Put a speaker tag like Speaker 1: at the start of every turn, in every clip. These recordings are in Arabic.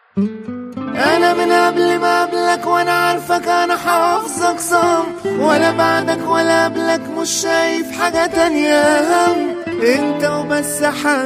Speaker 1: انا من قبل ما قبلك وانا عارفك، انا حافظك صم، ولا بعدك ولا قبلك مش شايف حاجة تانية هم. انت وبس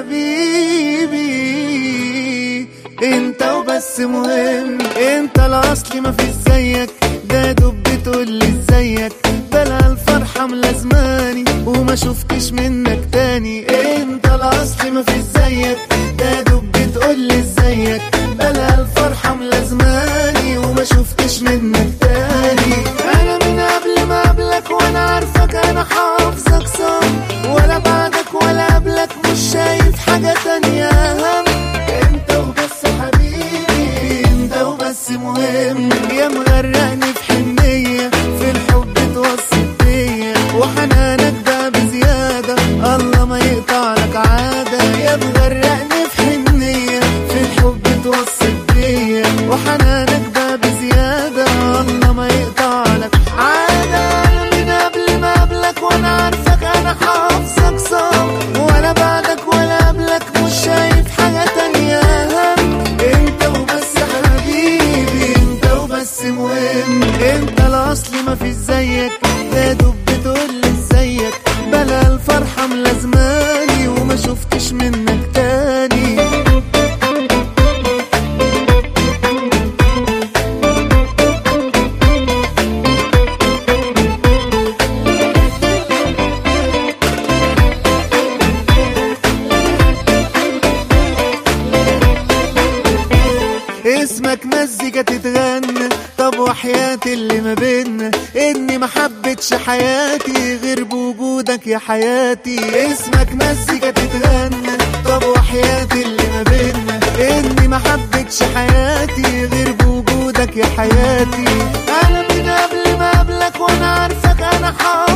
Speaker 1: حبيبي، انت وبس مهم، انت الاصلي مفيش زيك، ده دب بتقولي ازيك، بلا الفرحة ملازماني وما شفتش منك تاني. انت الاصلي مفيش زيك، ده دب بتقولي ازيك، بلا الفرحة ملازماني وما شفتش منك تاني. انا من قبل ما قبلك وانا عارفك، انا حافظك صم، ولا بعدك ولا قبلك مش شايف حاجة تانية هم. انت وبس حبيبي، انت وبس مهم، يا مغرقني في حنية، في الحب توصل بيا، وحنانك ده بزيادة الله ما يقطع لك عادة. يا مغرقني في حنية، في الحب توصل بيا، وحنانك ده بزيادة الله ما يقطع لك عادة. من قبل ما قبلك وانا عارفك، انا حافظك صم، ولا بعدك ولا قبلك مش شايف حاجة تانية هم. انت وبس حبيبي، انت وبس مهم، انت الاصلي مفيش زيك، ده دب بتقولي ازيك، بلا الفرحة ملازماني وما شفتش منك تاني. اسمك مزيكا تتغنى، طب وحياتي اللي ما بينا، اني ما حبتش حياتي غير بوجودك يا حياتي. اسمك مزيكا تتغنى، طب وحياتي اللي ما بينا، اني ما حبتش حياتي غير بوجودك يا حياتي. انا من قبل ما قبلك وانا عارفك، انا حافظك